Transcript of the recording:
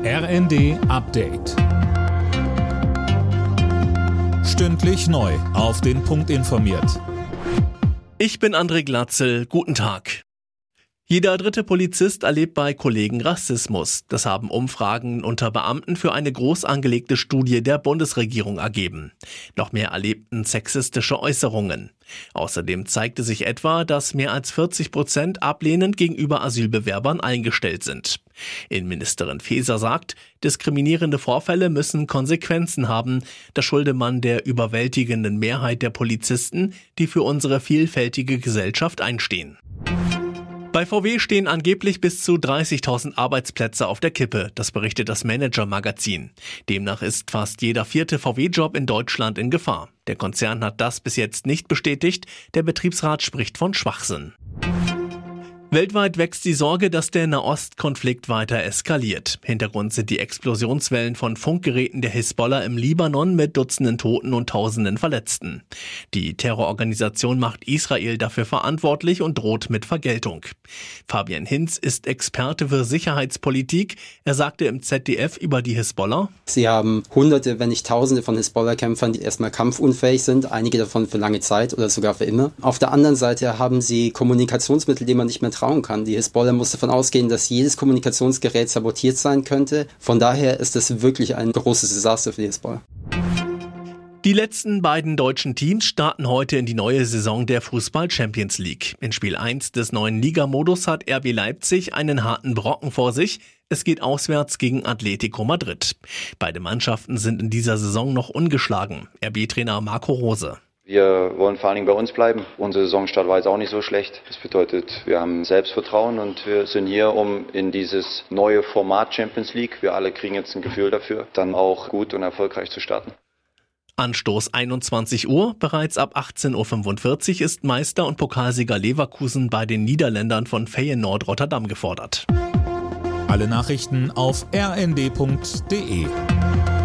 RND Update. Stündlich neu auf den Punkt informiert. Ich bin André Glatzel. Guten Tag. Jeder dritte Polizist erlebt bei Kollegen Rassismus. Das haben Umfragen unter Beamten für eine groß angelegte Studie der Bundesregierung ergeben. Noch mehr erlebten sexistische Äußerungen. Außerdem zeigte sich etwa, dass mehr als 40% ablehnend gegenüber Asylbewerbern eingestellt sind. Innenministerin Faeser sagt, diskriminierende Vorfälle müssen Konsequenzen haben. Das schulde man der überwältigenden Mehrheit der Polizisten, die für unsere vielfältige Gesellschaft einstehen. Bei VW stehen angeblich bis zu 30.000 Arbeitsplätze auf der Kippe, das berichtet das Manager-Magazin. Demnach ist fast jeder 4. VW-Job in Deutschland in Gefahr. Der Konzern hat das bis jetzt nicht bestätigt, der Betriebsrat spricht von Schwachsinn. Weltweit wächst die Sorge, dass der Nahostkonflikt weiter eskaliert. Hintergrund sind die Explosionswellen von Funkgeräten der Hisbollah im Libanon mit Dutzenden Toten und Tausenden Verletzten. Die Terrororganisation macht Israel dafür verantwortlich und droht mit Vergeltung. Fabian Hinz ist Experte für Sicherheitspolitik. Er sagte im ZDF über die Hisbollah: Sie haben Hunderte, wenn nicht Tausende von Hisbollah-Kämpfern, die erstmal kampfunfähig sind, einige davon für lange Zeit oder sogar für immer. Auf der anderen Seite haben sie Kommunikationsmittel, denen man nicht mehr trauen kann. Die Hisbollah muss davon ausgehen, dass jedes Kommunikationsgerät sabotiert sein könnte. Von daher ist es wirklich ein großes Desaster für die Hisbollah. Die letzten beiden deutschen Teams starten heute in die neue Saison der Fußball-Champions League. In Spiel 1 des neuen Ligamodus hat RB Leipzig einen harten Brocken vor sich. Es geht auswärts gegen Atletico Madrid. Beide Mannschaften sind in dieser Saison noch ungeschlagen. RB-Trainer Marco Rose: Wir wollen vor allen Dingen bei uns bleiben. Unser Saisonstart war jetzt auch nicht so schlecht. Das bedeutet, wir haben Selbstvertrauen und wir sind hier, um in dieses neue Format Champions League, wir alle kriegen jetzt ein Gefühl dafür, dann auch gut und erfolgreich zu starten. Anstoß 21 Uhr. Bereits ab 18.45 Uhr ist Meister und Pokalsieger Leverkusen bei den Niederländern von Feyenoord Rotterdam gefordert. Alle Nachrichten auf rnd.de.